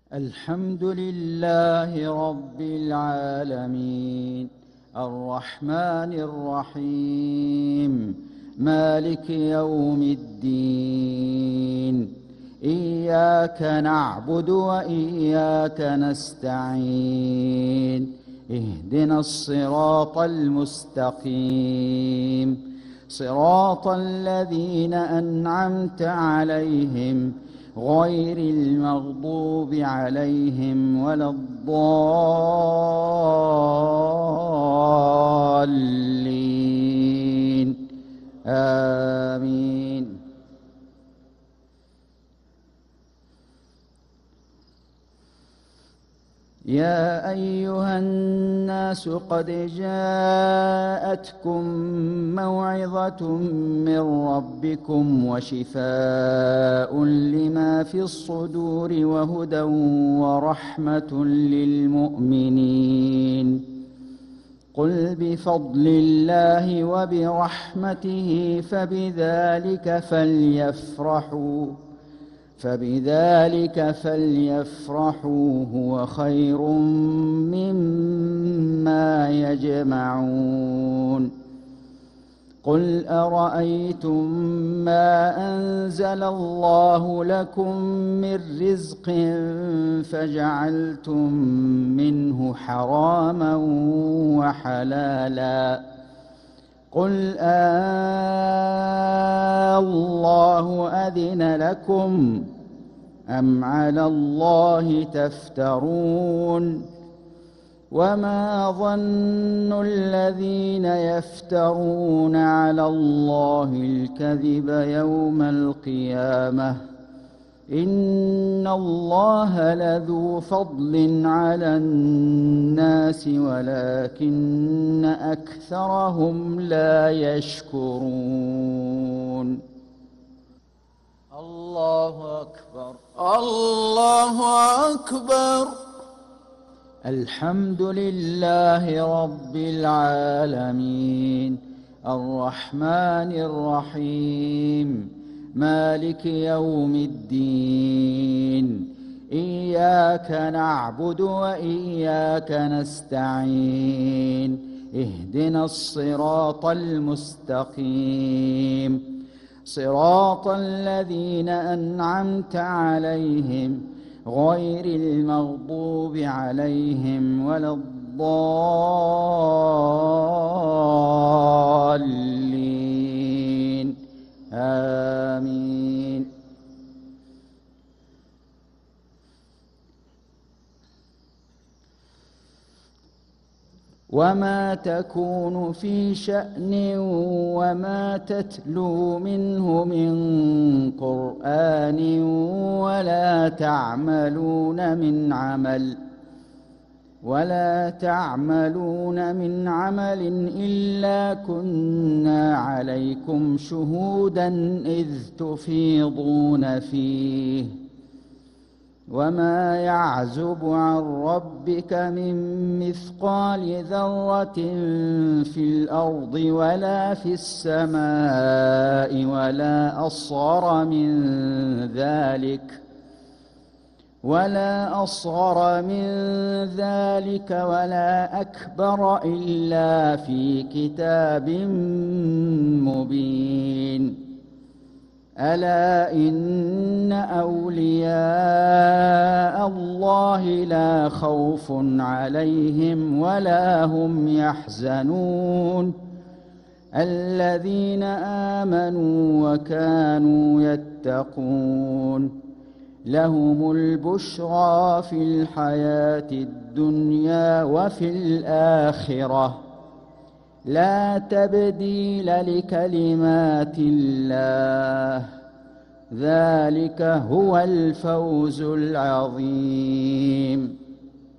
الحمد لله رب العالمين الرحمن الرحيم مالك يوم الدين إياك نعبد وإياك نستعين اهدنا الصراط المستقيم صراط الذين أنعمت عليهم غير المغضوب عليهم ولا الضالين آمين. يا أيها الناس قد جاءتكم موعظة من ربكم وشفاء لما في الصدور وهدى ورحمة للمؤمنين. قل بفضل الله وبرحمته فبذلك فليفرحوا هو خير مما يجمعون. قل أرأيتم ما أنزل الله لكم من رزق فجعلتم منه حراما وحلالا قل الله أذن لكم أم على الله تفترون. وما ظن الذين يفترون على الله الكذب يوم القيامة إن الله لذو فضل على الناس ولكن أكثرهم لا يشكرون. الله أكبر الله أكبر. الحمد لله رب العالمين الرحمن الرحيم مالك يوم الدين إياك نعبد وإياك نستعين اهدنا الصراط المستقيم صراط الذين أنعمت عليهم غير المغضوب عليهم ولا الضالين آمين. وما تكون في شأن وما تتلو منه من قرآن ولا تعملون من عمل إلا كنا عليكم شهودا إذ تفيضون فيه. وما يعزب عن ربك من مثقال ذرة في الأرض ولا في السماء ولا أصغر من ذلك ولا أكبر إلا في كتاب مبين. ألا إن أولياء الله لا خوف عليهم ولا هم يحزنون الذين آمنوا وكانوا يتقون. لهم البشرى في الحياة الدنيا وفي الآخرة لا تبديل لكلمات الله ذلك هو الفوز العظيم.